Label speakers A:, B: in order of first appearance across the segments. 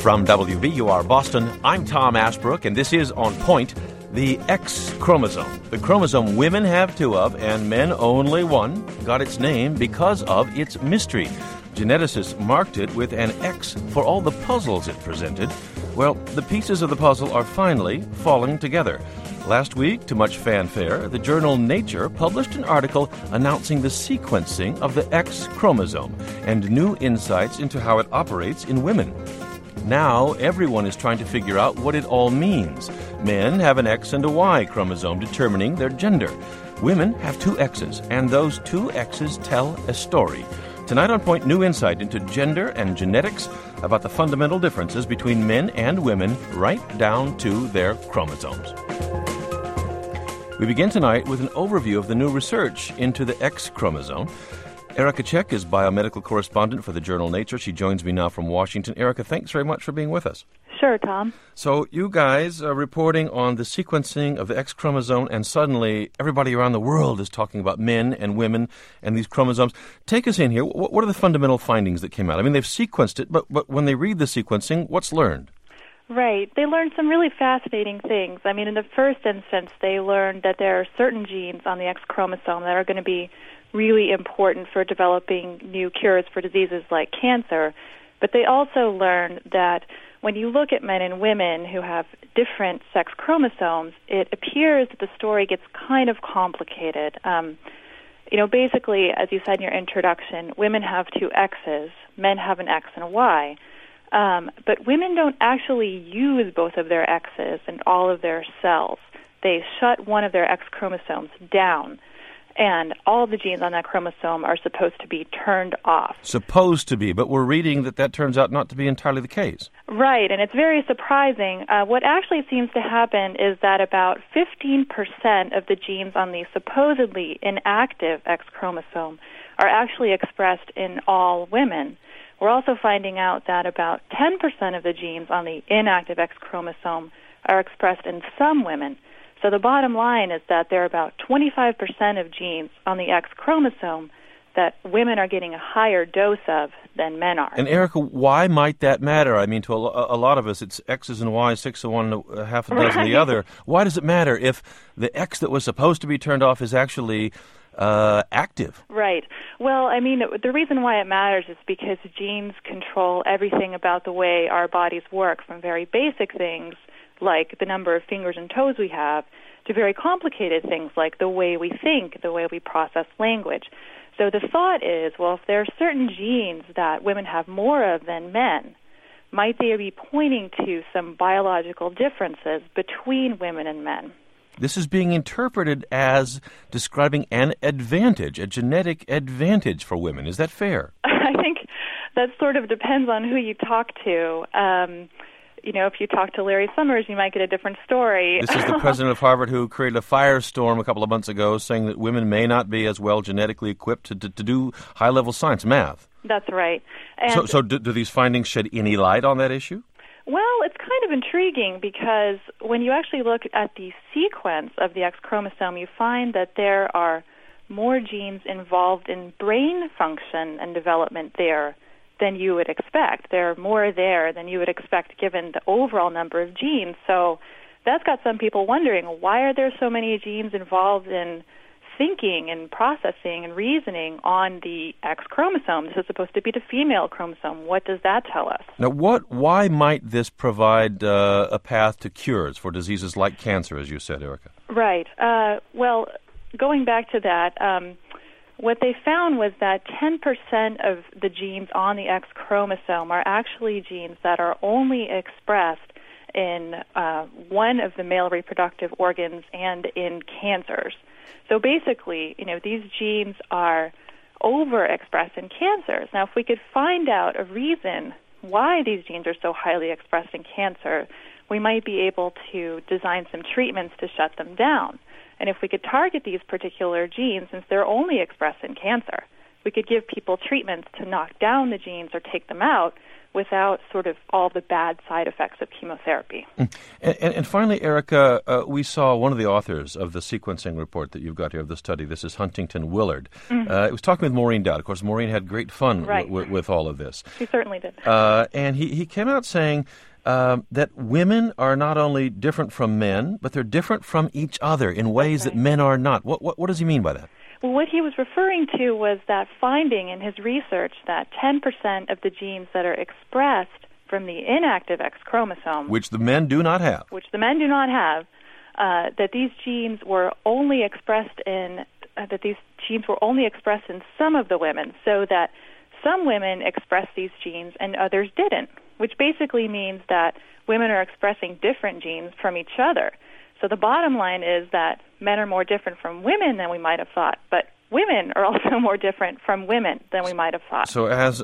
A: From WVUR Boston, I'm Tom Ashbrook, and this is On Point, the X chromosome. The chromosome women have two of, and men only one, got its name because of its mystery. Geneticists marked it with an X for all the puzzles it presented. Well, the pieces of the puzzle are finally falling together. Last week, to much fanfare, the journal Nature published an article announcing the sequencing of the X chromosome and new insights into how it operates in women. Now, everyone is trying to figure out what it all means. Men have an X and a Y chromosome determining their gender. Women have two X's, and those two X's tell a story. Tonight on Point, new insight into gender and genetics about the fundamental differences between men and women, right down to their chromosomes. We begin tonight with an overview of the new research into the X chromosome. Erica Check is biomedical correspondent for the journal Nature. She joins me now from Washington. Erica, thanks very much for being with us.
B: Sure, Tom.
A: So you guys are reporting on the sequencing of the X chromosome, and suddenly everybody around the world is talking about men and women and these chromosomes. Take us in here. What are the fundamental findings that came out? I mean, they've sequenced it, but when they read the sequencing, what's learned?
B: Right. They learned some really fascinating things. I mean, in the first instance, they learned that there are certain genes on the X chromosome that are going to be really important for developing new cures for diseases like cancer. But they also learned that when you look at men and women who have different sex chromosomes, it appears that the story gets kind of complicated. Basically, as you said in your introduction, women have two X's, men have an X and a Y. But women don't actually use both of their X's in all of their cells. They shut one of their X chromosomes down, and all of the genes on that chromosome are supposed to be turned off. Supposed to be,
A: but we're reading that turns out not to be entirely the case.
B: Right, and it's very surprising. What actually seems to happen is that about 15% of the genes on the supposedly inactive X chromosome are actually expressed in all women. We're also finding out that about 10% of the genes on the inactive X chromosome are expressed in some women. So the bottom line is that there are about 25% of genes on the X chromosome that women are getting a higher dose of than men are.
A: And Erica, why might that matter? I mean, to a lot of us, it's X's and Y's, 6 of one, half a dozen of the other. Why does it matter if the X that was supposed to be turned off is actually active?
B: Right. Well, I mean, the reason why it matters is because genes control everything about the way our bodies work, from very basic things like the number of fingers and toes we have to very complicated things like the way we think, the way we process language. So the thought is, well, if there are certain genes that women have more of than men, might they be pointing to some biological differences between women and men?
A: This is being interpreted as describing an advantage, a genetic advantage for women. Is that fair?
B: I think that sort of depends on who you talk to. If you talk to Larry Summers, you might get a different story.
A: This is the president of Harvard who created a firestorm a couple of months ago saying that women may not be as well genetically equipped to do high-level science, math.
B: That's right. And
A: So do these findings shed any light on that issue?
B: Well, it's kind of intriguing because when you actually look at the sequence of the X chromosome, you find that there are more genes involved in brain function and development there than you would expect. There are more there than you would expect given the overall number of genes. So that's got some people wondering, why are there so many genes involved in thinking and processing and reasoning on the X chromosome? This is supposed to be the female chromosome. What does that tell us?
A: Now, why might this provide a path to cures for diseases like cancer, as you said, Erica?
B: Right. Well, going back to that, what they found was that 10% of the genes on the X chromosome are actually genes that are only expressed in one of the male reproductive organs and in cancers. So basically, these genes are overexpressed in cancers. Now, if we could find out a reason why these genes are so highly expressed in cancer, we might be able to design some treatments to shut them down. And if we could target these particular genes, since they're only expressed in cancer, we could give people treatments to knock down the genes or take them out without sort of all the bad side effects of chemotherapy.
A: And finally, Erica, we saw one of the authors of the sequencing report that you've got here of the study. This is Huntington Willard. It was talking with Maureen Dowd. Of course, Maureen had great fun with all of this.
B: She certainly did.
A: And he came out saying that women are not only different from men, but they're different from each other in ways that men are not. What does he mean by that?
B: Well, what he was referring to was that finding in his research that 10% of the genes that are expressed from the inactive X chromosome,
A: which the men do not have,
B: that these genes were only expressed in some of the women, so that some women express these genes and others didn't, which basically means that women are expressing different genes from each other. So the bottom line is that men are more different from women than we might have thought, but women are also more different from women than we might have thought.
A: So as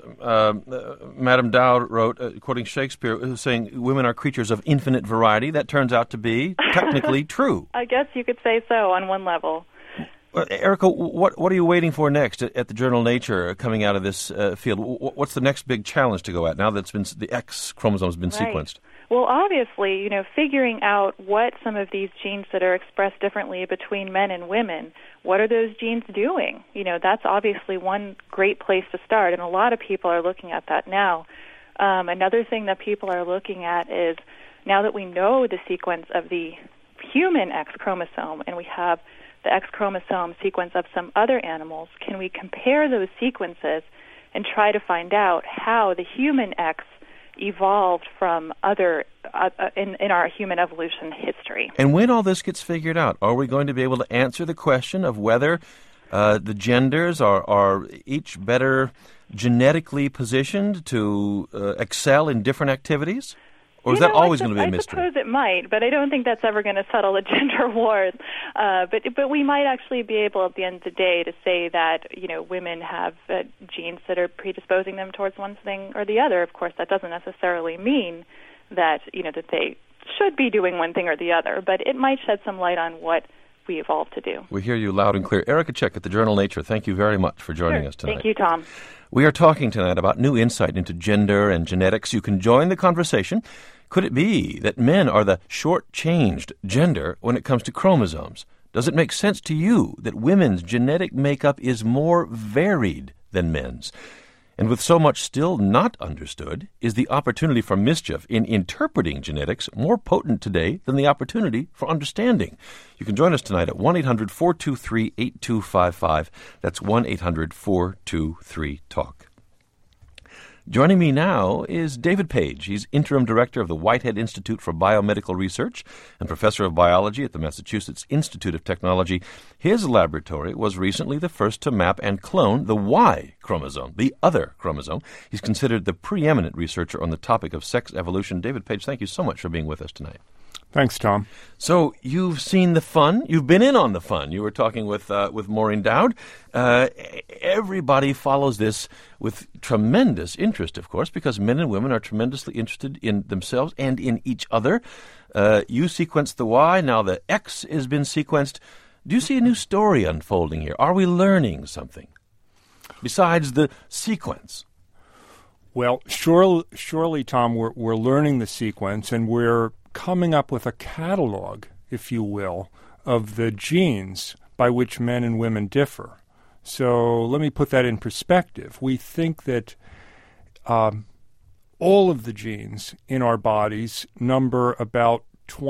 A: Madame Dowd wrote, quoting Shakespeare, saying women are creatures of infinite variety, that turns out to be technically true.
B: I guess you could say so on one level.
A: Erica, what are you waiting for next at the journal Nature coming out of this field? What's the next big challenge to go at now that the X chromosome has been sequenced?
B: Well, obviously, figuring out what some of these genes that are expressed differently between men and women, what are those genes doing? That's obviously one great place to start, and a lot of people are looking at that now. Another thing that people are looking at is, now that we know the sequence of the human X chromosome and we have the X chromosome sequence of some other animals, can we compare those sequences and try to find out how the human X evolved from other in our human evolution history?
A: And when all this gets figured out, are we going to be able to answer the question of whether the genders are each better genetically positioned to excel in different activities? Or is that always going to be a mystery?
B: I suppose it might, but I don't think that's ever going to settle the gender wars. But we might actually be able, at the end of the day, to say that women have genes that are predisposing them towards one thing or the other. Of course, that doesn't necessarily mean that that they should be doing one thing or the other, but it might shed some light on what we evolved to do.
A: We hear you loud and clear. Erica Chick at the journal Nature, thank you very much for joining us tonight.
B: Thank you, Tom.
A: We are talking tonight about new insight into gender and genetics. You can join the conversation. Could it be that men are the short-changed gender when it comes to chromosomes? Does it make sense to you that women's genetic makeup is more varied than men's? And with so much still not understood, is the opportunity for mischief in interpreting genetics more potent today than the opportunity for understanding? You can join us tonight at 1-800-423-8255. That's 1-800-423-TALK. Joining me now is David Page. He's interim director of the Whitehead Institute for Biomedical Research and professor of biology at the Massachusetts Institute of Technology. His laboratory was recently the first to map and clone the Y chromosome, the other chromosome. He's considered the preeminent researcher on the topic of sex evolution. David Page, thank you so much for being with us tonight.
C: Thanks, Tom.
A: So you've seen the fun. You've been in on the fun. You were talking with Maureen Dowd. Everybody follows this with tremendous interest, of course, because men and women are tremendously interested in themselves and in each other. You sequenced the Y. Now the X has been sequenced. Do you see a new story unfolding here? Are we learning something besides the sequence?
C: Well, surely, Tom, we're learning the sequence, and we're coming up with a catalog, if you will, of the genes by which men and women differ. So let me put that in perspective. We think that all of the genes in our bodies number about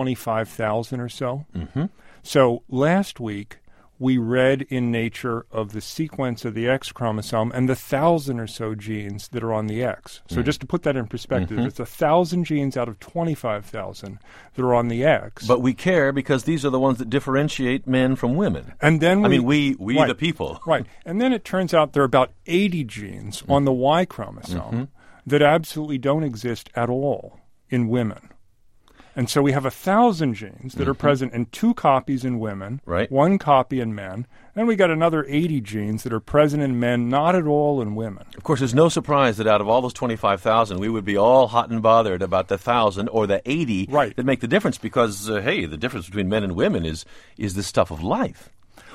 C: 25,000 or so. Mm-hmm. So last week, we read in Nature of the sequence of the X chromosome and the 1,000 or so genes that are on the X. So just to put that in perspective, it's 1,000 genes out of 25,000 that are on the X.
A: But we care because these are the ones that differentiate men from women.
C: And then
A: we right, the people.
C: Right. And then it turns out there are about 80 genes on the Y chromosome that absolutely don't exist at all in women. And so we have 1,000 genes that are present in 2 copies in women,
A: right,
C: 1 copy in men, and we got another 80 genes that are present in men, not at all in women.
A: Of course, there's no surprise that out of all those 25,000, we would be all hot and bothered about the 1,000 or the 80 that make the difference because, the difference between men and women is the stuff of life.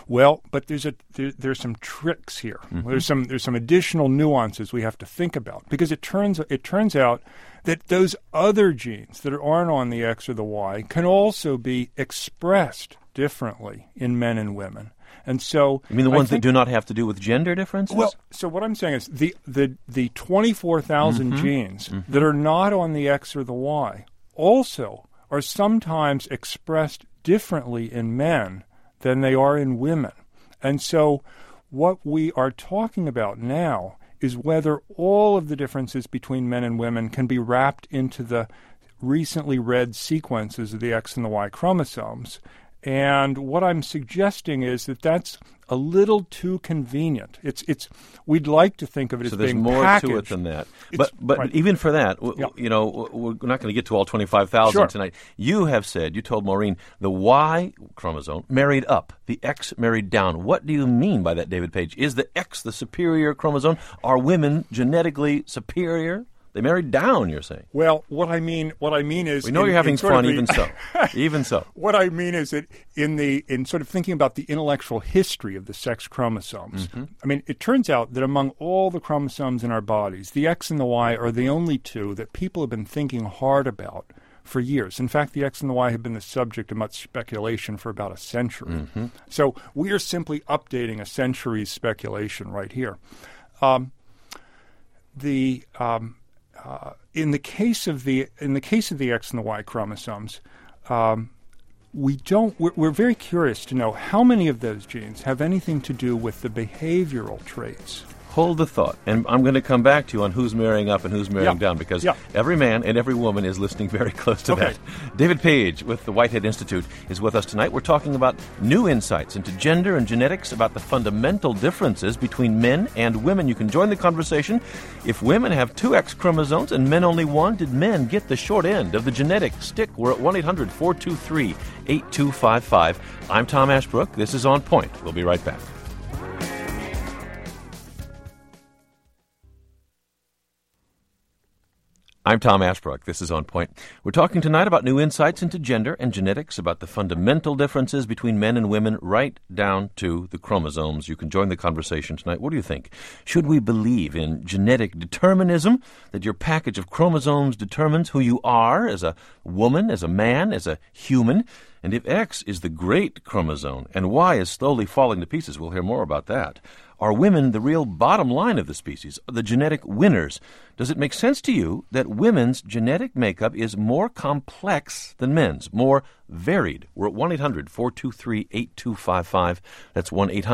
C: Well, but there's some tricks here.
A: Mm-hmm.
C: There's some additional nuances we have to think about, because it turns out that those other genes that aren't on the X or the Y can also be expressed differently in men and women. And so,
A: you mean the ones that do not have to do with gender differences?
C: Well, so what I'm saying is the 24,000 genes that are not on the X or the Y also are sometimes expressed differently in men than they are in women. And so what we are talking about now is whether all of the differences between men and women can be wrapped into the recently read sequences of the X and the Y chromosomes. And what I'm suggesting is that that's a little too convenient. We'd like to think of it as being packaged.
A: So there's more to it than that. But right. Even for that, you know, we're not going to get to all 25,000 tonight. You have said, you told Maureen, the Y chromosome married up, the X married down. What do you mean by that, David Page? Is the X the superior chromosome? Are women genetically superior? They married down, you're saying.
C: Well, what I mean is...
A: We know you're having fun, even so. Even so.
C: What I mean is that in sort of thinking about the intellectual history of the sex chromosomes, I mean, it turns out that among all the chromosomes in our bodies, the X and the Y are the only two that people have been thinking hard about for years. In fact, the X and the Y have been the subject of much speculation for about a century. So we are simply updating a century's speculation right here. In the case of the X and the Y chromosomes, we're very curious to know how many of those genes have anything to do with the behavioral traits.
A: Hold the thought, and I'm going to come back to you on who's marrying up and who's marrying down, because every man and every woman is listening very close to that. David Page with the Whitehead Institute is with us tonight. We're talking about new insights into gender and genetics, about the fundamental differences between men and women. You can join the conversation. If women have 2 X chromosomes and men only 1, did men get the short end of the genetic stick? We're at 1-800-423-8255. I'm Tom Ashbrook. This is On Point. We'll be right back. I'm Tom Ashbrook. This is On Point. We're talking tonight about new insights into gender and genetics, about the fundamental differences between men and women, right down to the chromosomes. You can join the conversation tonight. What do you think? Should we believe in genetic determinism, that your package of chromosomes determines who you are as a woman, as a man, as a human? And if X is the great chromosome and Y is slowly falling to pieces, we'll hear more about that. Are women the real bottom line of the species, the genetic winners? Does it make sense to you that women's genetic makeup is more complex than men's, more varied? We're at 1-800-423-8255. That's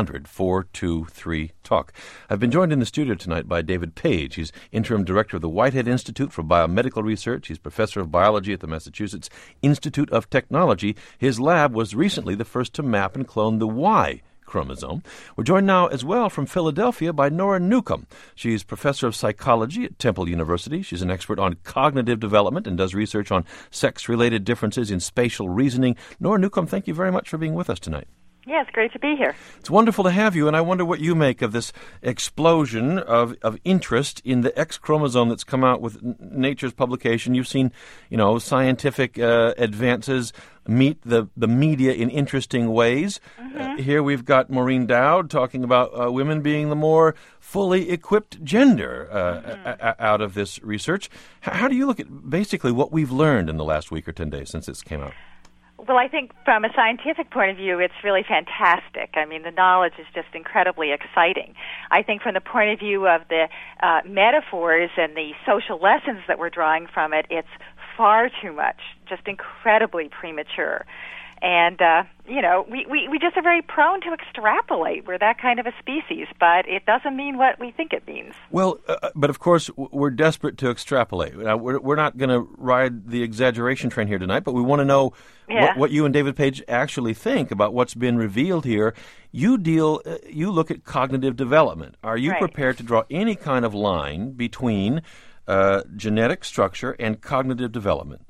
A: 1-800-423-TALK. I've been joined in the studio tonight by David Page. He's interim director of the Whitehead Institute for Biomedical Research. He's professor of biology at the Massachusetts Institute of Technology. His lab was recently the first to map and clone the Y chromosome. We're joined now as well from Philadelphia by Nora Newcomb. She's professor of psychology at Temple University. She's an expert on cognitive development and does research on sex-related differences in spatial reasoning. Nora Newcomb, thank you very much for being with us tonight.
B: Yeah, it's great to be here.
A: It's wonderful to have you, and I wonder what you make of this explosion of interest in the X chromosome that's come out with Nature's publication. You've seen, scientific advances meet the media in interesting ways. Here we've got Maureen Dowd talking about women being the more fully equipped gender out of this research. How do you look at basically what we've learned in the last week or 10 days since this came out?
D: Well, I think from a scientific point of view, it's really fantastic. I mean, the knowledge is just incredibly exciting. I think from the point of view of the metaphors and the social lessons that we're drawing from it, it's far too much, just incredibly premature. And, we just are very prone to extrapolate. We're that kind of a species, but it doesn't mean what we think it means.
A: Well, but of course, we're desperate to extrapolate. Now, we're not going to ride the exaggeration train here tonight, but we want to know what you and David Page actually think about what's been revealed here. You look at cognitive development. Are you prepared to draw any kind of line between genetic structure and cognitive development?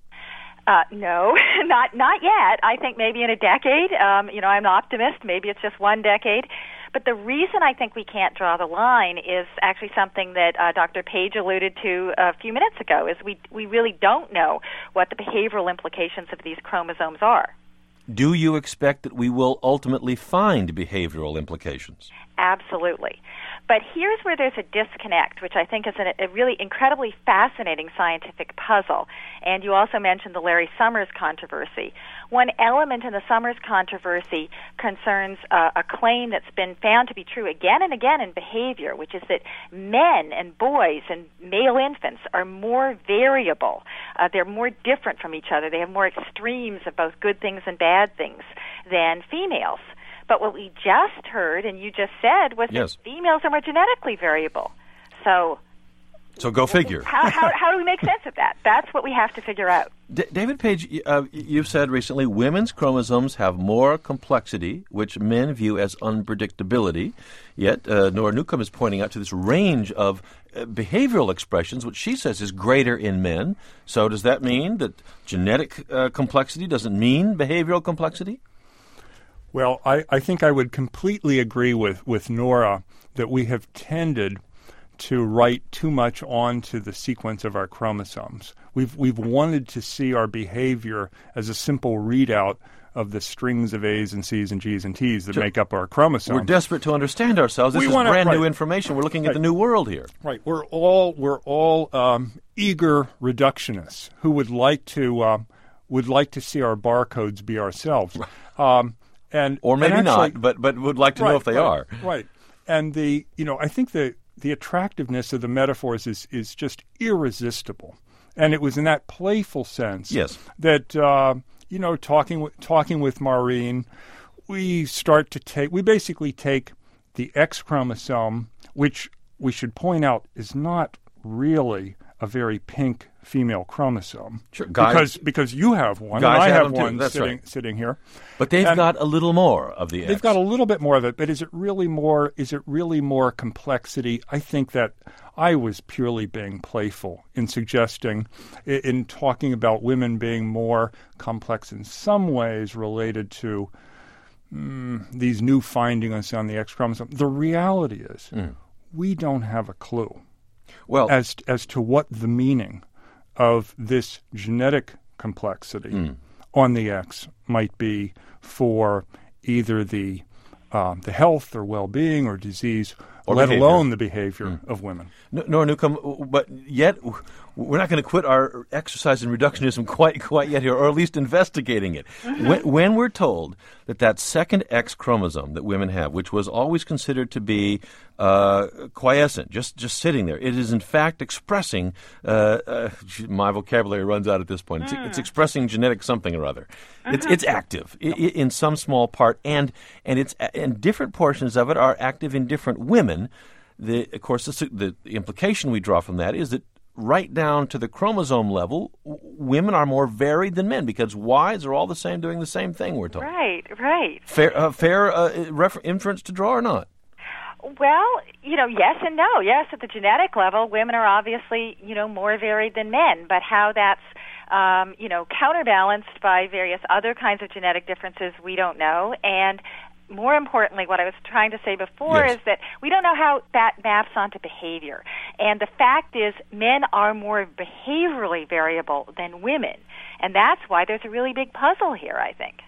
D: No, not yet. I think maybe in a decade. I'm an optimist. Maybe it's just one decade. But the reason I think we can't draw the line is actually something that Dr. Page alluded to a few minutes ago, is we really don't know what the behavioral implications of these chromosomes are.
A: do you expect that we will ultimately find behavioral implications?
D: Absolutely. But here's where there's a disconnect, which I think is a really incredibly fascinating scientific puzzle. And you also mentioned the Larry Summers controversy. One element in the Summers controversy concerns a claim that's been found to be true again and again in behavior, which is that men and boys and male infants are more variable. They're more different from each other. They have more extremes of both good things and bad things than females. But what we just heard, and you just said, was that females are more genetically variable. So
A: go figure.
D: How do we make sense of that? That's what we have to figure out.
A: David Page, you've said recently women's chromosomes have more complexity, which men view as unpredictability. Yet Nora Newcomb is pointing out to this range of behavioral expressions, which she says is greater in men. So does that mean that genetic complexity doesn't mean behavioral complexity?
C: Well, I think I would completely agree with Nora that we have tended to write too much onto the sequence of our chromosomes. We've wanted to see our behavior as a simple readout of the strings of A's and C's and G's and T's that make up our chromosomes.
A: We're desperate to understand ourselves. This is brand new information. We're looking at the new world here.
C: Right. We're all eager reductionists who would like to see our barcodes be ourselves.
A: Or maybe not, but would like to know if they are.
C: Right. And I think the attractiveness of the metaphors is just irresistible. And it was in that playful sense that talking with Maureen, we basically take the X chromosome, which we should point out is not really a very pink female chromosome. Sure, because you have one, and I have one sitting here.
A: But they've got a little more of the X.
C: They've got a little bit more of it, but is it really more complexity? I think that I was purely being playful in suggesting, in talking about women being more complex in some ways related to these new findings on the X chromosome. The reality is we don't have a clue as to what the meaning of this genetic complexity on the X might be for either the health or well-being or disease, or let alone the behavior of women.
A: Nora Newcomb, but yet we're not going to quit our exercise in reductionism quite yet here, or at least investigating it. When we're told that second X chromosome that women have, which was always considered to be quiescent, just sitting there, it is in fact expressing, my vocabulary runs out at this point, it's expressing genetic something or other. It's active in some small part, and different portions of it are active in different women. Of course, the implication we draw from that is that right down to the chromosome level, women are more varied than men because Ys are all the same, doing the same thing, we're told.
D: Right.
A: Fair inference to draw or not?
D: Well, yes and no. Yes, at the genetic level, women are obviously, more varied than men, but how that's counterbalanced by various other kinds of genetic differences, we don't know. And more importantly, what I was trying to say before is that we don't know how that maps onto behavior. And the fact is men are more behaviorally variable than women. And that's why there's a really big puzzle here, I think.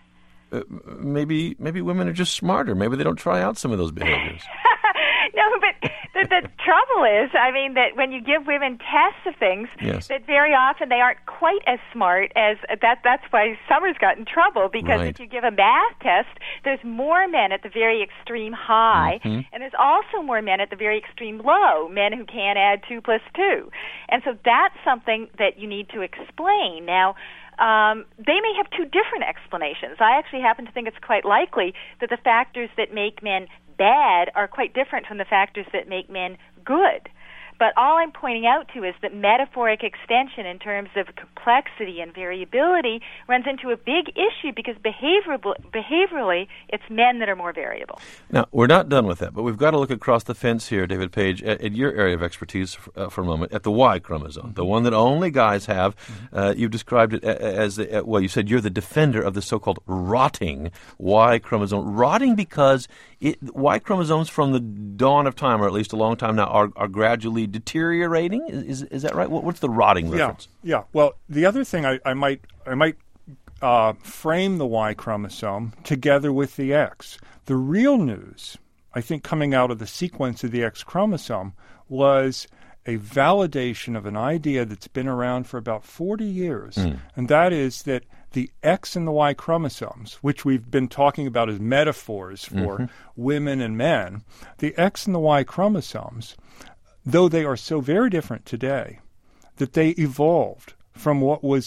A: Maybe women are just smarter. Maybe they don't try out some of those behaviors.
D: No, but the trouble is, that when you give women tests of things, that very often they aren't quite as smart as that. That's why Summers got in trouble, because if you give a math test, there's more men at the very extreme high, and there's also more men at the very extreme low, men who can't add 2 plus 2. And so that's something that you need to explain. Now, they may have two different explanations. I actually happen to think it's quite likely that the factors that make men bad are quite different from the factors that make men good. But all I'm pointing out to is that metaphoric extension in terms of complexity and variability runs into a big issue because behaviorally it's men that are more variable.
A: Now, we're not done with that, but we've got to look across the fence here, David Page, at your area of expertise for a moment, at the Y chromosome, the one that only guys have. You've described it as, you said you're the defender of the so-called rotting Y chromosome. Rotting because Y chromosomes from the dawn of time, or at least a long time now, are gradually deteriorating. Is that right? What's the rotting reference?
C: Yeah. Well, the other thing I might frame the Y chromosome together with the X. The real news, I think, coming out of the sequence of the X chromosome was a validation of an idea that's been around for about 40 years, and that is that the X and the Y chromosomes, which we've been talking about as metaphors for women and men, the X and the Y chromosomes, though they are so very different today, that they evolved from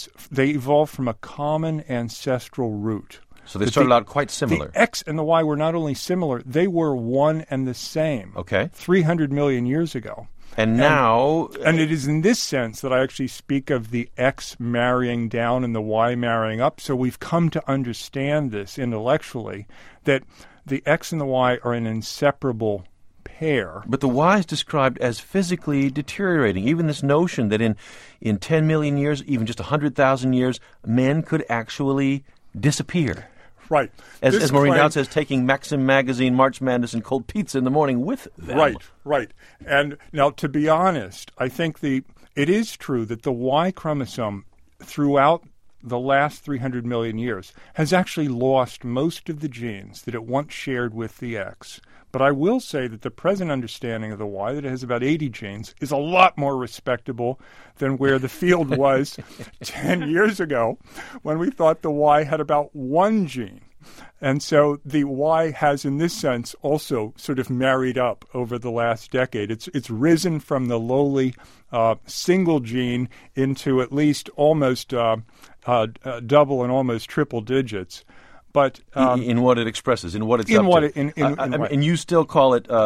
C: a common ancestral root.
A: So they started out quite similar.
C: The X and the Y were not only similar, they were one and the same.
A: Okay.
C: 300 million years ago.
A: And now...
C: And it is in this sense that I actually speak of the X marrying down and the Y marrying up. So we've come to understand this intellectually, that the X and the Y are an inseparable pair.
A: But the Y is described as physically deteriorating. Even this notion that in 10 million years, even just 100,000 years, men could actually disappear.
C: Right.
A: As Maureen Dowd says, taking Maxim magazine, March Madness, and cold pizza in the morning with them.
C: Right. And now, to be honest, I think it is true that the Y chromosome throughout the last 300 million years has actually lost most of the genes that it once shared with the X. But I will say that the present understanding of the Y, that it has about 80 genes, is a lot more respectable than where the field was 10 years ago when we thought the Y had about one gene. And so the Y has, in this sense, also sort of married up over the last decade. It's risen from the lowly single gene into at least almost double and almost triple digits. But
A: in what it expresses, in what it's up to. And you still call it,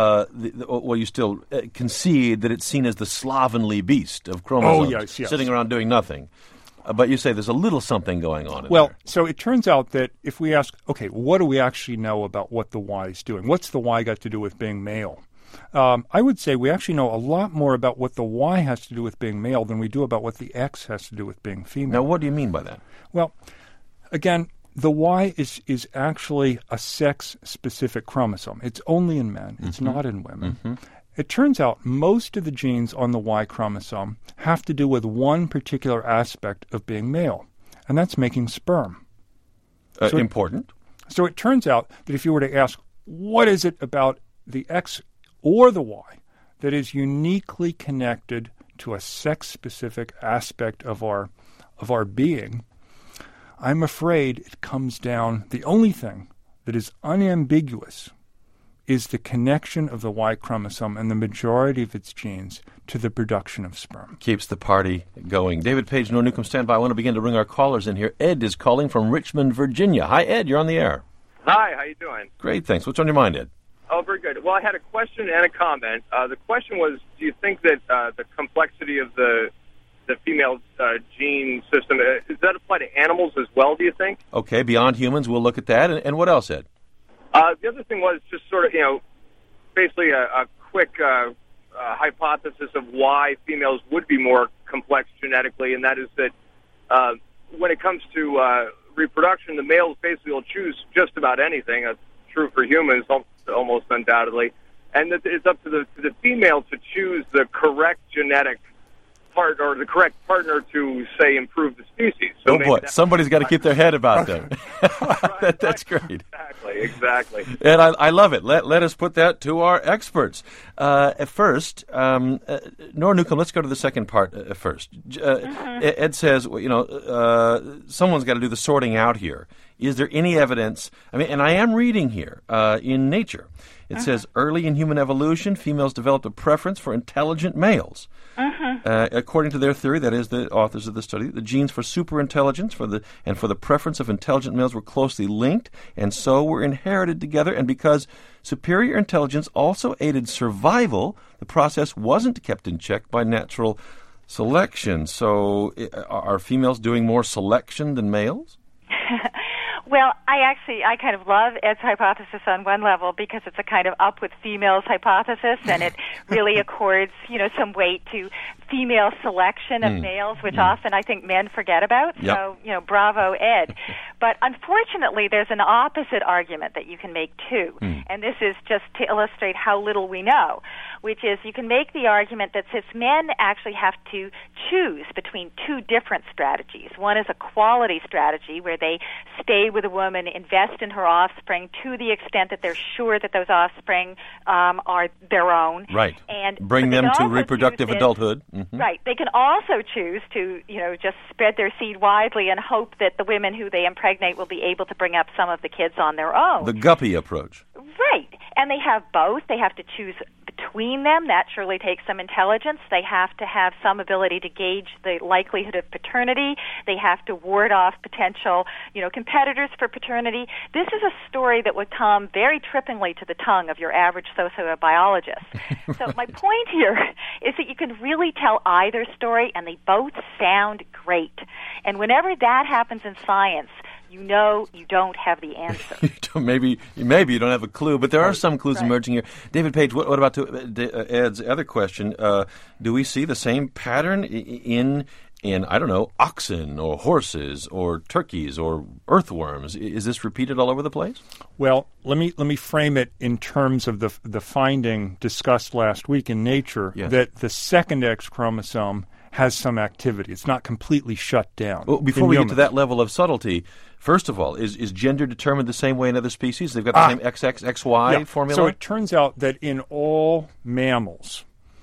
A: you still concede that it's seen as the slovenly beast of chromosomes, sitting around doing nothing. But you say there's a little something going on in there.
C: So it turns out that if we ask, okay, what do we actually know about what the Y is doing? What's the Y got to do with being male? I would say we actually know a lot more about what the Y has to do with being male than we do about what the X has to do with being female.
A: Now, what do you mean by that?
C: Well, again, the Y is actually a sex-specific chromosome. It's only in men. It's not in women. It turns out most of the genes on the Y chromosome have to do with one particular aspect of being male, and that's making sperm.
A: Important.
C: So it turns out that if you were to ask, what is it about the X or the Y that is uniquely connected to a sex-specific aspect of our being, I'm afraid it comes down, the only thing that is unambiguous is the connection of the Y chromosome and the majority of its genes to the production of sperm.
A: Keeps the party going. David Page, Nora Newcomb, stand by. I want to begin to bring our callers in here. Ed is calling from Richmond, Virginia. Hi, Ed. You're on the air.
E: Hi. How you doing?
A: Great, thanks. What's on your mind, Ed?
E: Oh, very good. Well, I had a question and a comment. The question was, do you think that the complexity of the female gene system, does that apply to animals as well, do you think?
A: Okay, beyond humans, we'll look at that. And what else, Ed?
E: The other thing was just sort of, basically a quick hypothesis of why females would be more complex genetically, and that is that when it comes to reproduction, the males basically will choose just about anything. That's true for humans, almost undoubtedly. And that it's up to the female to choose the correct genetic part or the correct partner to, say, improve the species. So
A: oh, boy. Somebody's got to keep their head about that. That's great.
E: Exactly.
A: And I love it. Let us put that to our experts. At first, Nora Newcomb, let's go to the second part first. Ed says, someone's got to do the sorting out here. Is there any evidence? And I am reading here in Nature. It says, early in human evolution, females developed a preference for intelligent males. According to their theory, that is the authors of the study, the genes for superintelligence and for the preference of intelligent males were closely linked, and so were inherited together. And because superior intelligence also aided survival, the process wasn't kept in check by natural selection. So are females doing more selection than males?
D: Well, I kind of love Ed's hypothesis on one level because it's a kind of up with females hypothesis, and it really accords, some weight to female selection of males, which often I think men forget about.
A: Yep.
D: So, bravo, Ed. But unfortunately, there's an opposite argument that you can make too, and this is just to illustrate how little we know, which is you can make the argument that since men actually have to choose between two different strategies, one is a quality strategy where they stay with a woman, invest in her offspring to the extent that they're sure that those offspring are their own.
A: Right.
D: And
A: bring them to reproductive adulthood. Mm-hmm.
D: Right. They can also choose to, just spread their seed widely and hope that the women who they impregnate will be able to bring up some of the kids on their own.
A: The guppy approach.
D: Right. And they have both. They have to choose between them. That surely takes some intelligence. They have to have some ability to gauge the likelihood of paternity. They have to ward off potential, competitors for paternity. This is a story that would come very trippingly to the tongue of your average sociobiologist. So my point here is that you can really tell either story, and they both sound great. And whenever that happens in science, you don't have the answer.
A: Maybe you don't have a clue, but there are some clues emerging here. David Page, what about to Ed's other question? Do we see the same pattern in I don't know, oxen or horses or turkeys or earthworms? Is this repeated all over the place?
C: Well, let me frame it in terms of the finding discussed last week in Nature, that the second X chromosome has some activity. It's not completely shut down.
A: Well, before we get to that level of subtlety, first of all, is gender determined the same way in other species? They've got the same XX, XY formula?
C: So it turns out that in all mammals,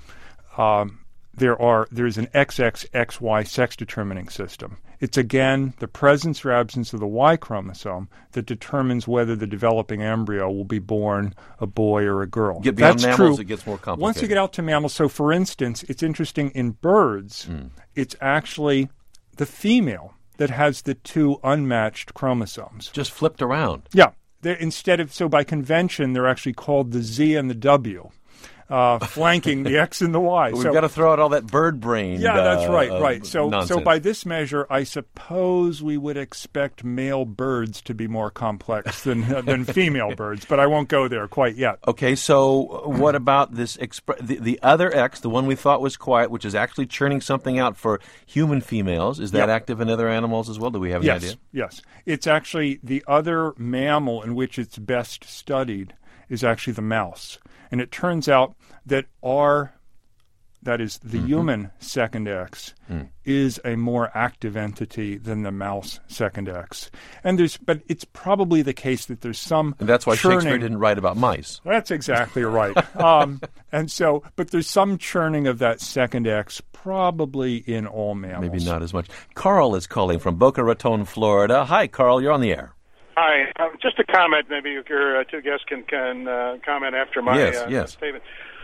C: there's an XX, XY sex determining system. It's, again, the presence or absence of the Y chromosome that determines whether the developing embryo will be born a boy or a girl.
A: Get beyond
C: That's
A: mammals,
C: true.
A: It gets more complicated.
C: Once you get out to mammals, so for instance, it's interesting in birds, it's actually the female that has the two unmatched chromosomes.
A: Just flipped around.
C: Yeah. So by convention, they're actually called the Z and the W. Flanking the X and the Y.
A: We've got to throw out all that bird brain.
C: Yeah, that's right. So
A: nonsense.
C: by this measure, I suppose we would expect male birds to be more complex than female birds, but I won't go there quite yet.
A: Okay, so what about this the other X, the one we thought was quiet, which is actually churning something out for human females? Is that active in other animals as well? Do we have any idea?
C: Yes. It's actually the other mammal in which it's best studied is actually the mouse. And it turns out that that is the human second X, is a more active entity than the mouse second X. But it's probably the case that there's some
A: and that's why
C: churning.
A: Shakespeare didn't write about mice.
C: That's exactly right. But there's some churning of that second X probably in all mammals.
A: Maybe not as much. Carl is calling from Boca Raton, Florida. Hi, Carl. You're on the air.
F: Hi. Just a comment. Maybe your two guests can comment after my statement.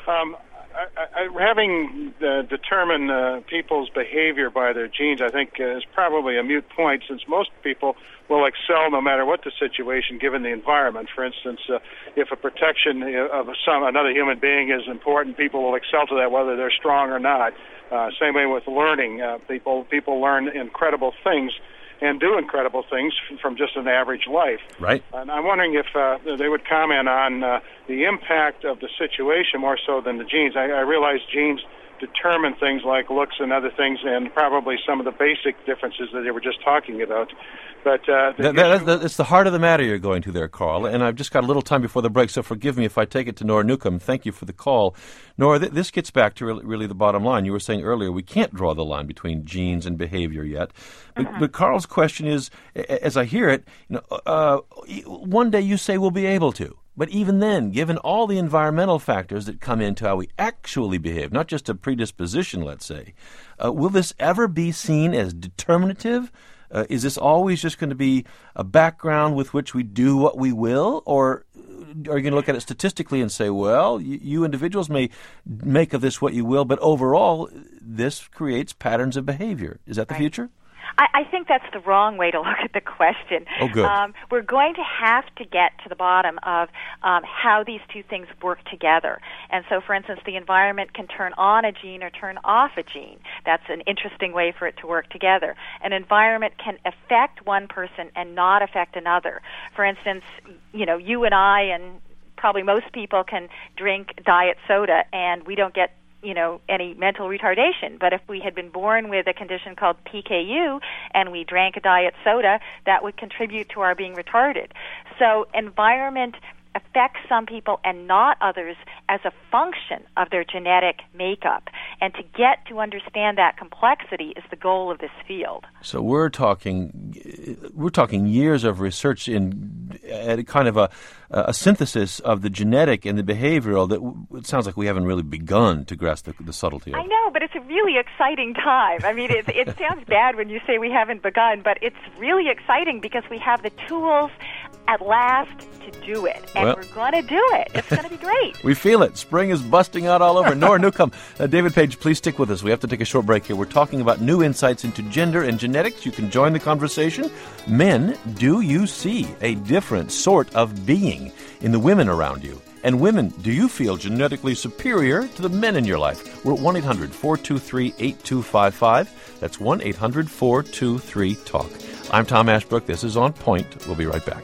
F: Having determined people's behavior by their genes, I think, is probably a moot point, since most people will excel no matter what the situation, given the environment. For instance, if a protection of another human being is important, people will excel to that whether they're strong or not. Same way with learning. People learn incredible things and do incredible things from just an average life.
A: Right.
F: And I'm wondering if they would comment on the impact of the situation more so than the genes. I realize genes determine things like looks and other things, and probably some of the basic differences that they were just talking about. But
A: it's the heart of the matter you're going to there, Carl. And I've just got a little time before the break, so forgive me if I take it to Nora Newcomb. Thank you for the call. Nora, this gets back to really the bottom line. You were saying earlier we can't draw the line between genes and behavior yet. But Carl's question is, as I hear it, one day you say we'll be able to. But even then, given all the environmental factors that come into how we actually behave, not just a predisposition, let's say, will this ever be seen as determinative? Is this always just going to be a background with which we do what we will? Or are you going to look at it statistically and say, well, you individuals may make of this what you will, but overall, this creates patterns of behavior. Is that the future?
D: I think that's the wrong way to look at the question.
A: Oh, good.
D: We're going to have to get to the bottom of how these two things work together. And so, for instance, the environment can turn on a gene or turn off a gene. That's an interesting way for it to work together. An environment can affect one person and not affect another. For instance, you and I and probably most people can drink diet soda and we don't get any mental retardation. But if we had been born with a condition called PKU and we drank a diet soda, that would contribute to our being retarded. So environment affects some people and not others as a function of their genetic makeup. And to get to understand that complexity is the goal of this field.
A: So we're talking years of research at kind of a synthesis of the genetic and the behavioral that it sounds like we haven't really begun to grasp the subtlety of.
D: I know, but it's a really exciting time. I mean, it sounds bad when you say we haven't begun, but it's really exciting because we have the tools at last to do it. And we're going to do it. It's going to be great.
A: We feel it. Spring is busting out all over. Nora Newcomb, David Page, please stick with us. We have to take a short break here. We're talking about new insights into gender and genetics. You can join the conversation. Men, do you see a different sort of being in the women around you? And women, do you feel genetically superior to the men in your life? We're at 1-800-423-8255. That's 1-800-423-TALK. I'm Tom Ashbrook. This is On Point. We'll be right back.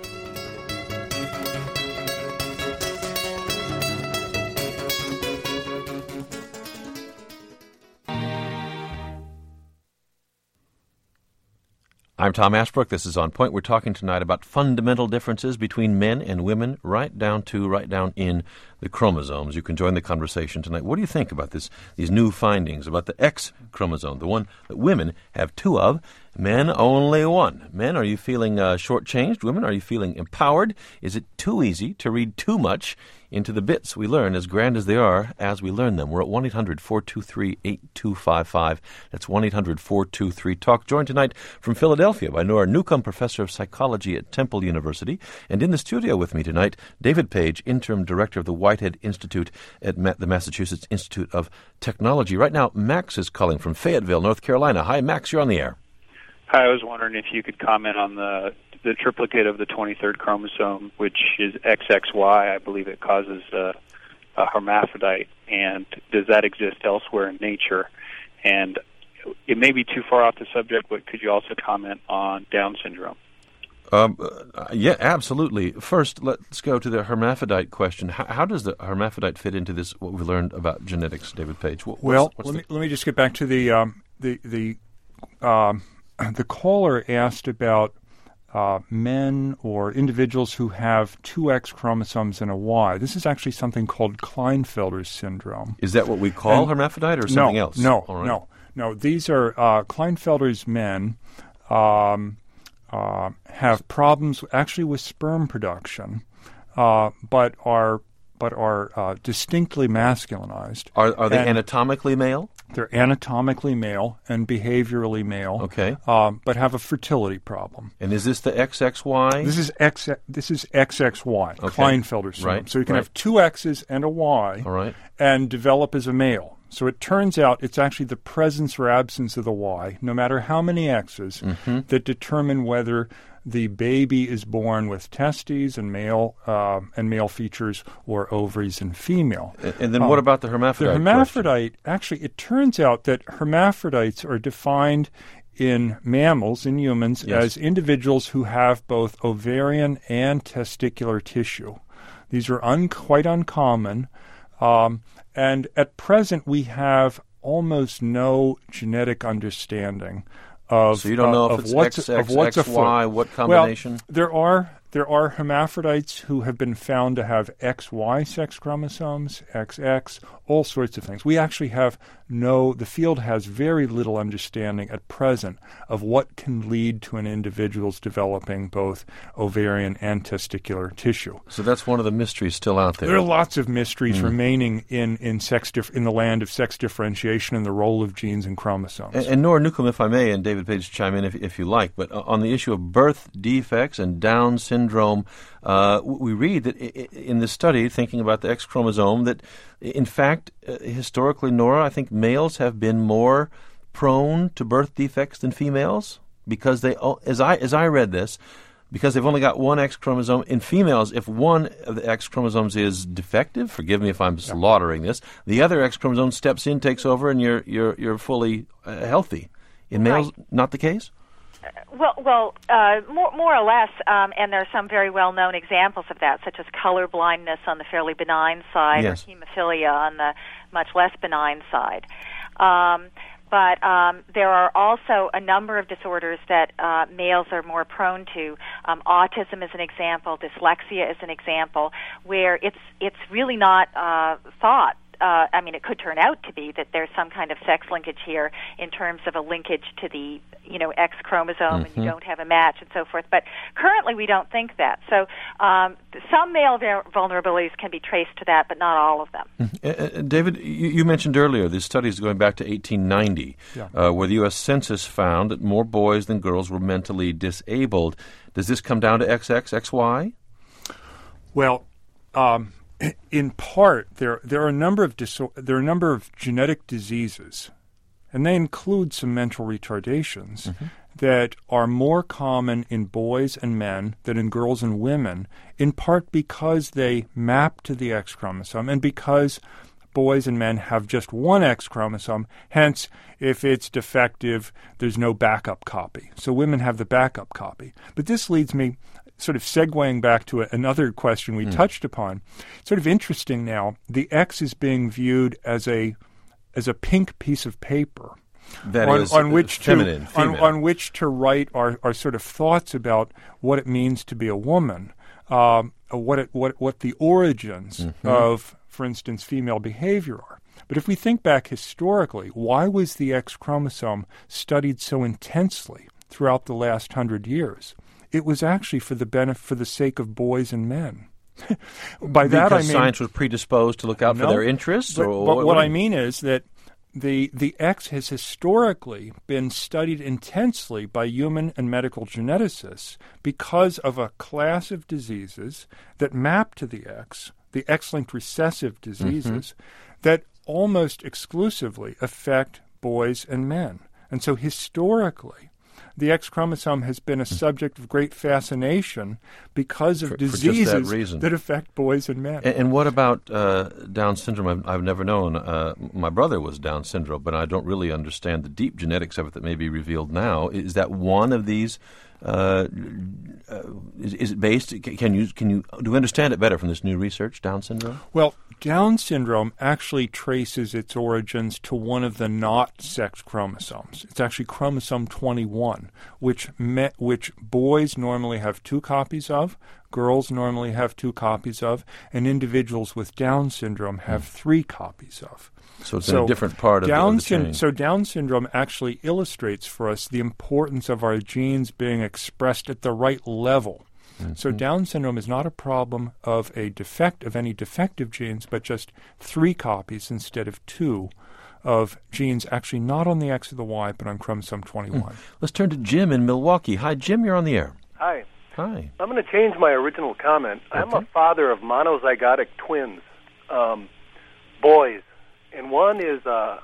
A: I'm Tom Ashbrook. This is On Point. We're talking tonight about fundamental differences between men and women, right down in the chromosomes. You can join the conversation tonight. What do you think about these new findings about the X chromosome, the one that women have two of, men only one? Men, are you feeling shortchanged? Women, are you feeling empowered? Is it too easy to read too much into the bits we learn, as grand as they are, as we learn them? We're at 1-800-423-8255. That's 1-800-423-TALK. Joined tonight from Philadelphia by Nora Newcomb, professor of psychology at Temple University. And in the studio with me tonight, David Page, interim director of the Whitehead Institute at the Massachusetts Institute of Technology. Right now, Max is calling from Fayetteville, North Carolina. Hi, Max, you're on the air.
G: Hi, I was wondering if you could comment on the triplicate of the 23rd chromosome, which is XXY. I believe it causes a hermaphrodite. And does that exist elsewhere in nature? And it may be too far off the subject, but could you also comment on Down syndrome?
A: Yeah, absolutely. First, let's go to the hermaphrodite question. How does the hermaphrodite fit into this, what we learned about genetics, David Page?
C: Let me just get back to the caller asked about men or individuals who have two X chromosomes and a Y. This is actually something called Klinefelter's syndrome.
A: Is that what we call hermaphrodite or something else?
C: No. These are Klinefelter's men have problems actually with sperm production, but are distinctly masculinized.
A: Are they anatomically male?
C: They're anatomically male and behaviorally male.
A: Okay.
C: But have a fertility problem.
A: And is this the XXY?
C: This is XXY,
A: okay.
C: Klinefelter syndrome.
A: Right.
C: So you can have two X's and a Y,
A: all right,
C: and develop as a male. So it turns out it's actually the presence or absence of the Y, no matter how many X's, that determine whether the baby is born with testes and male features, or ovaries and female.
A: And then what about the hermaphrodite?
C: The hermaphrodite, actually, it turns out that hermaphrodites are defined in mammals, in humans, as individuals who have both ovarian and testicular tissue. These are quite uncommon. And at present, we have almost no genetic understanding of.
A: So you don't know if it's XY, what combination?
C: Well, there are hermaphrodites who have been found to have XY sex chromosomes, XX, all sorts of things. We actually the field has very little understanding at present of what can lead to an individual's developing both ovarian and testicular tissue.
A: So that's one of the mysteries still out there.
C: There are lots of mysteries remaining in the land of sex differentiation and the role of genes and chromosomes.
A: And Nora Newcomb, if I may, and David Page, chime in if you like, but on the issue of birth defects and Down syndrome, we read that in this study, thinking about the X chromosome, that in fact, historically, Nora, I think males have been more prone to birth defects than females because they, as I read this, because they've only got one X chromosome. In females, if one of the X chromosomes is defective, forgive me if I'm slaughtering this, the other X chromosome steps in, takes over, and you're fully healthy. In males, not the case?
D: Well, more or less, and there are some very well-known examples of that, such as color blindness on the fairly benign side, or hemophilia on the much less benign side. But there are also a number of disorders that males are more prone to. Autism is an example. Dyslexia is an example, where it's really not thought. I mean, it could turn out to be that there's some kind of sex linkage here in terms of a linkage to the, X chromosome, and you don't have a match and so forth. But currently, we don't think that. So some male vulnerabilities can be traced to that, but not all of them.
A: David, you mentioned earlier these studies going back to 1890, where the U.S. Census found that more boys than girls were mentally disabled. Does this come down to XY?
C: Well, in part, there are a number of genetic diseases, and they include some mental retardations that are more common in boys and men than in girls and women, in part because they map to the X chromosome and because boys and men have just one X chromosome. Hence, if it's defective, there's no backup copy. So women have the backup copy. But this leads me sort of segueing back to another question we touched upon. Sort of interesting now, the X is being viewed as a pink piece of paper on which to write our sort of thoughts about what it means to be a woman, what the origins of, for instance, female behavior are. But if we think back historically, why was the X chromosome studied so intensely throughout the last 100 years? It was actually for the sake of boys and men. By that I mean
A: science was predisposed to look out for their interests.
C: But what I mean is that the X has historically been studied intensely by human and medical geneticists because of a class of diseases that map to the X-linked recessive diseases that almost exclusively affect boys and men. And so historically, the X chromosome has been a subject of great fascination because of diseases that affect boys and men.
A: And what about Down syndrome? I've never known. My brother was Down syndrome, but I don't really understand the deep genetics of it that may be revealed now. Is that one of these? Is it based? Do we understand it better from this new research, Down syndrome?
C: Well, Down syndrome actually traces its origins to one of the not sex chromosomes. It's actually chromosome 21, which boys normally have 2 copies of, girls normally have 2 copies of, and individuals with Down syndrome have 3 copies of.
A: So it's in a different part of the chain.
C: So Down syndrome actually illustrates for us the importance of our genes being expressed at the right level. So Down syndrome is not a problem of any defective genes, but just 3 copies instead of 2 of genes actually not on the X or the Y, but on chromosome 21.
A: Let's turn to Jim in Milwaukee. Hi, Jim, you're on the air.
H: Hi.
A: Hi.
H: I'm going to change my original comment. Okay. I'm a father of monozygotic twins, boys, and one is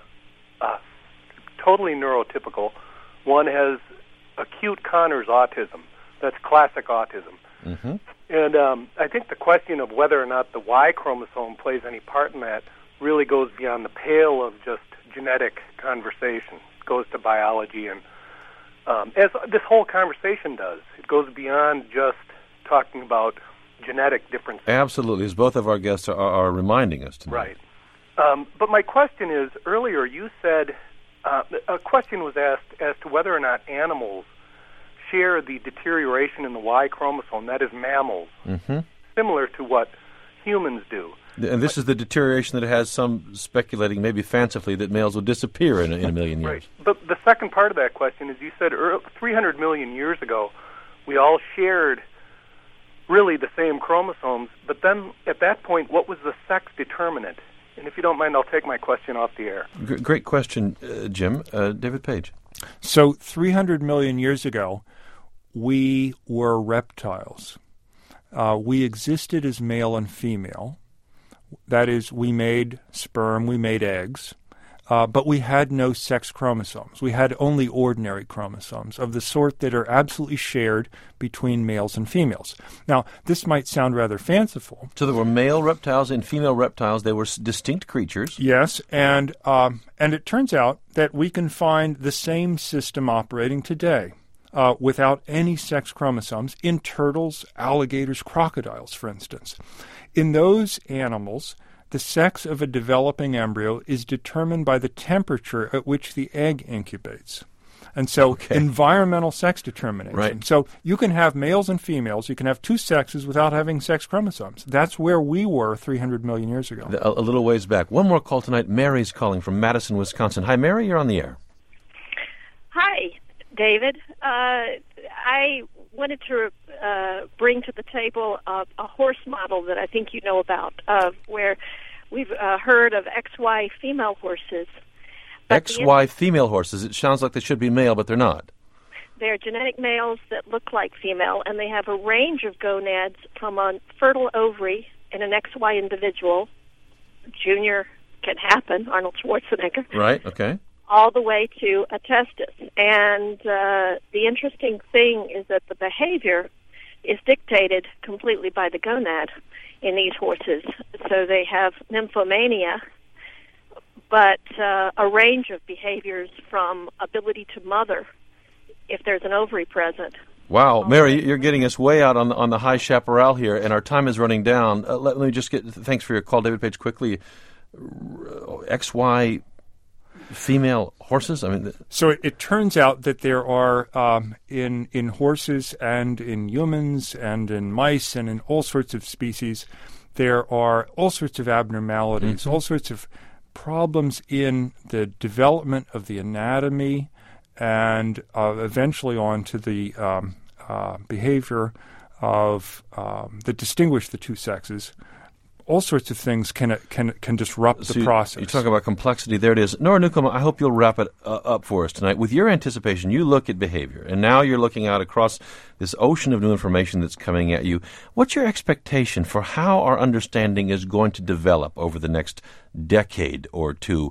H: totally neurotypical. One has acute Connors autism. That's classic autism. And I think the question of whether or not the Y chromosome plays any part in that really goes beyond the pale of just genetic conversation. It goes to biology, and as this whole conversation does, it goes beyond just talking about genetic differences.
A: Absolutely, as both of our guests are reminding us tonight.
H: Right. But my question is, earlier you said a question was asked as to whether or not animals share the deterioration in the Y chromosome, that is mammals, similar to what humans do.
A: And this is the deterioration that has some speculating, maybe fancifully, that males will disappear in a million years.
H: Right. But the second part of that question is, you said 300 million years ago, we all shared really the same chromosomes, but then at that point, what was the sex determinant? And if you don't mind, I'll take my question off the air.
A: Great question, Jim. David Page.
C: So 300 million years ago, we were reptiles. We existed as male and female. That is, we made sperm, we made eggs. but we had no sex chromosomes. We had only ordinary chromosomes of the sort that are absolutely shared between males and females. Now, this might sound rather fanciful.
A: So there were male reptiles and female reptiles. They were distinct creatures.
C: Yes, and it turns out that we can find the same system operating today without any sex chromosomes in turtles, alligators, crocodiles, for instance. In those animals, the sex of a developing embryo is determined by the temperature at which the egg incubates. And so environmental sex determination.
A: Right.
C: So you can have males and females. You can have two sexes without having sex chromosomes. That's where we were 300 million years ago.
A: A little ways back. One more call tonight. Mary's calling from Madison, Wisconsin. Hi, Mary. You're on the air.
I: Hi, David. I wanted to bring to the table a horse model that I think you know about, where we've heard of XY female horses.
A: XY female horses. It sounds like they should be male, but they're not.
I: They're genetic males that look like female, and they have a range of gonads from a fertile ovary in an XY individual. Junior can happen, Arnold Schwarzenegger.
A: Right, okay.
I: All the way to a testis. And the interesting thing is that the behavior is dictated completely by the gonad in these horses. So they have nymphomania, but a range of behaviors from ability to mother if there's an ovary present.
A: Wow, Mary, you're getting us way out on the high chaparral here, and our time is running down. Let me just thanks for your call, David Page, quickly. XY female horses? I mean,
C: so it turns out that there are in horses and in humans and in mice and in all sorts of species, there are all sorts of abnormalities, all sorts of problems in the development of the anatomy and eventually on to the behavior of that distinguish the two sexes. All sorts of things can disrupt the process.
A: You talk about complexity. There it is. Nora Newcomb, I hope you'll wrap it up for us tonight. With your anticipation, you look at behavior, and now you're looking out across this ocean of new information that's coming at you. What's your expectation for how our understanding is going to develop over the next decade or two?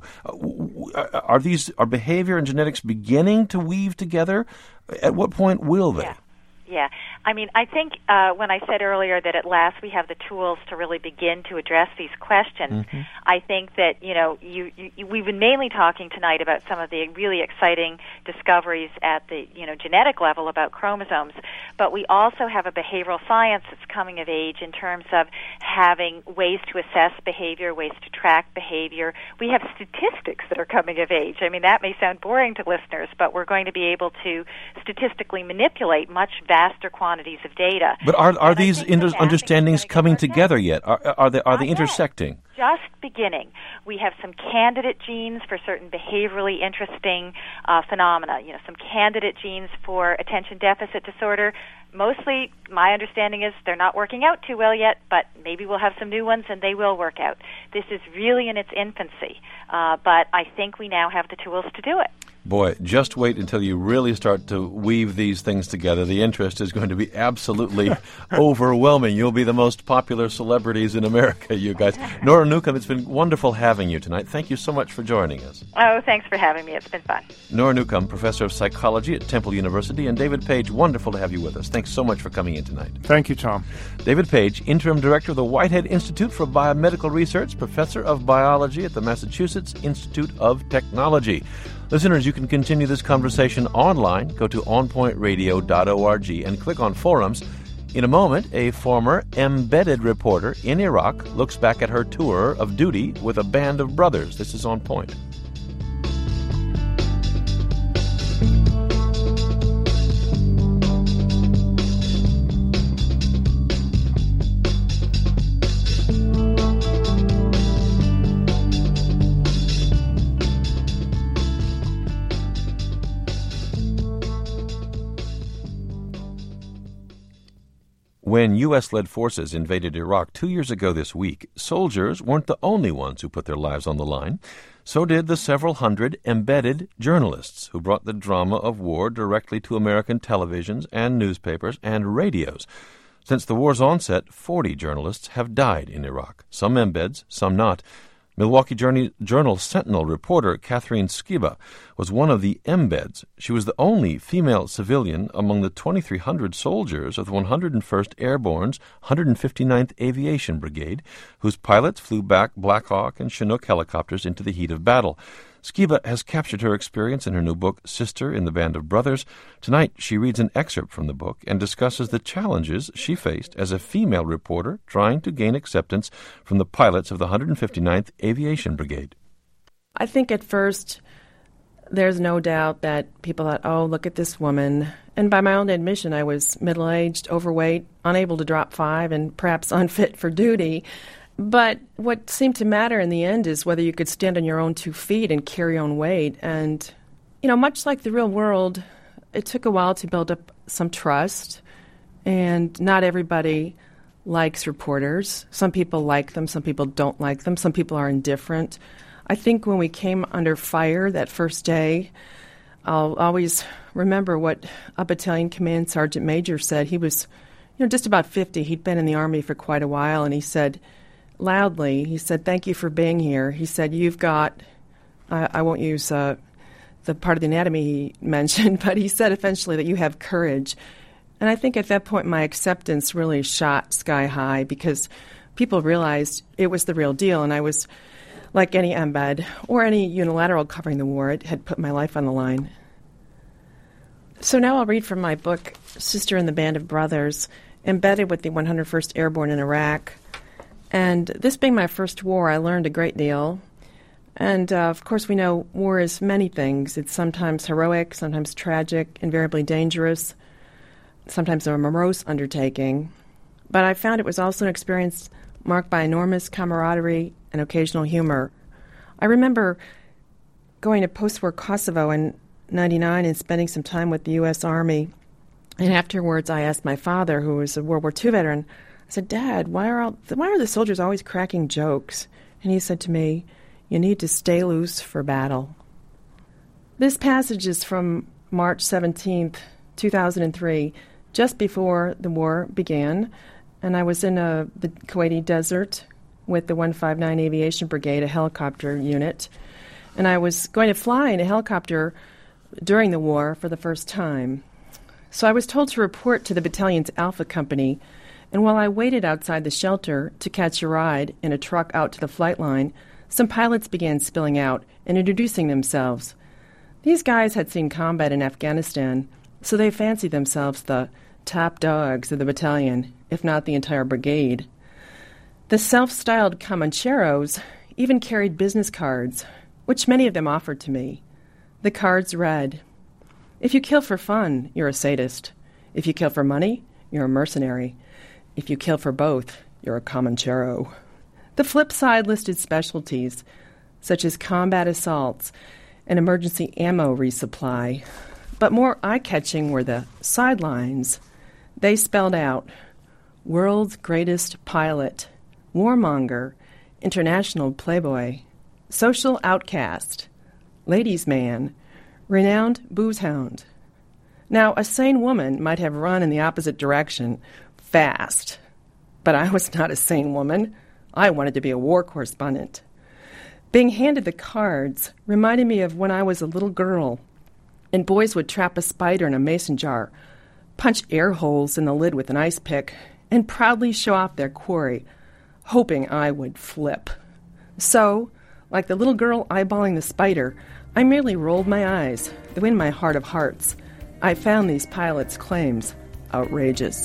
A: Are behavior and genetics beginning to weave together? At what point will they?
D: Yeah. I mean, I think when I said earlier that at last we have the tools to really begin to address these questions, I think that, we've been mainly talking tonight about some of the really exciting discoveries at the, genetic level about chromosomes, but we also have a behavioral science that's coming of age in terms of having ways to assess behavior, ways to track behavior. We have statistics that are coming of age. I mean, that may sound boring to listeners, but we're going to be able to statistically manipulate much vaster quantities of data.
A: But are these understandings coming together yet? Are they intersecting?
D: Just beginning. We have some candidate genes for certain behaviorally interesting phenomena. Some candidate genes for attention deficit disorder. Mostly, my understanding is they're not working out too well yet, but maybe we'll have some new ones and they will work out. This is really in its infancy, but I think we now have the tools to do it.
A: Boy, just wait until you really start to weave these things together. The interest is going to be absolutely overwhelming. You'll be the most popular celebrities in America, you guys. Nora Newcomb, it's been wonderful having you tonight. Thank you so much for joining us.
D: Oh, thanks for having me. It's been fun.
A: Nora Newcomb, professor of psychology at Temple University, and David Page, wonderful to have you with us. Thanks so much for coming in tonight.
C: Thank you, Tom.
A: David Page, interim director of the Whitehead Institute for Biomedical Research, professor of biology at the Massachusetts Institute of Technology. Listeners, you can continue this conversation online. Go to onpointradio.org and click on forums. In a moment, a former embedded reporter in Iraq looks back at her tour of duty with a band of brothers. This is On Point. When U.S.-led forces invaded Iraq 2 years ago this week, soldiers weren't the only ones who put their lives on the line. So did the several hundred embedded journalists who brought the drama of war directly to American televisions and newspapers and radios. Since the war's onset, 40 journalists have died in Iraq, some embeds, some not. Milwaukee Journal Sentinel reporter Catherine Skiba was one of the embeds. She was the only female civilian among the 2,300 soldiers of the 101st Airborne's 159th Aviation Brigade, whose pilots flew back Black Hawk and Chinook helicopters into the heat of battle. Skiba has captured her experience in her new book, Sister in the Band of Brothers. Tonight, she reads an excerpt from the book and discusses the challenges she faced as a female reporter trying to gain acceptance from the pilots of the 159th Aviation Brigade.
J: I think at first there's no doubt that people thought, oh, look at this woman. And by my own admission, I was middle-aged, overweight, unable to drop 5, and perhaps unfit for duty. But what seemed to matter in the end is whether you could stand on your own 2 feet and carry your own weight. And, much like the real world, it took a while to build up some trust. And not everybody likes reporters. Some people like them, some people don't like them, some people are indifferent. I think when we came under fire that first day, I'll always remember what a battalion command sergeant major said. He was, just about 50. He'd been in the Army for quite a while, and he said, loudly, he said, thank you for being here. He said, you've got, I won't use the part of the anatomy he mentioned, but he said eventually that you have courage. And I think at that point my acceptance really shot sky high because people realized it was the real deal, and I was, like any embed or any unilateral covering the war, it had put my life on the line. So now I'll read from my book, Sister in the Band of Brothers, embedded with the 101st Airborne in Iraq. And this being my first war, I learned a great deal. And, of course, we know war is many things. It's sometimes heroic, sometimes tragic, invariably dangerous, sometimes a morose undertaking. But I found it was also an experience marked by enormous camaraderie and occasional humor. I remember going to post-war Kosovo in 1999 and spending some time with the U.S. Army. And afterwards, I asked my father, who was a World War II veteran, I said, Dad, why are the soldiers always cracking jokes? And he said to me, you need to stay loose for battle. This passage is from March 17th, 2003, just before the war began, and I was in the Kuwaiti desert with the 159 Aviation Brigade, a helicopter unit, and I was going to fly in a helicopter during the war for the first time. So I was told to report to the battalion's Alpha Company, and while I waited outside the shelter to catch a ride in a truck out to the flight line, some pilots began spilling out and introducing themselves. These guys had seen combat in Afghanistan, so they fancied themselves the top dogs of the battalion, if not the entire brigade. The self-styled Comancheros even carried business cards, which many of them offered to me. The cards read, if you kill for fun, you're a sadist. If you kill for money, you're a mercenary. If you kill for both, you're a Comanchero. The flip side listed specialties, such as combat assaults and emergency ammo resupply. But more eye-catching were the sidelines. They spelled out, world's greatest pilot, warmonger, international playboy, social outcast, ladies' man, renowned boozehound. Now, a sane woman might have run in the opposite direction, fast. But I was not a sane woman. I wanted to be a war correspondent. Being handed the cards reminded me of when I was a little girl, and boys would trap a spider in a mason jar, punch air holes in the lid with an ice pick, and proudly show off their quarry, hoping I would flip. So, like the little girl eyeballing the spider, I merely rolled my eyes, though in my heart of hearts, I found these pilots' claims outrageous.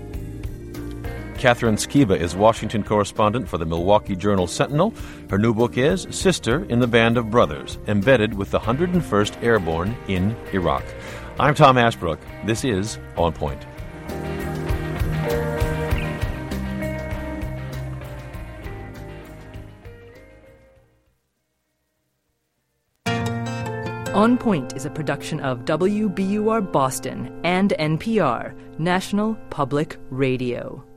A: Catherine Skiba is Washington correspondent for the Milwaukee Journal Sentinel. Her new book is Sister in the Band of Brothers, embedded with the 101st Airborne in Iraq. I'm Tom Ashbrook. This is On Point.
K: On Point is a production of WBUR Boston and NPR, National Public Radio.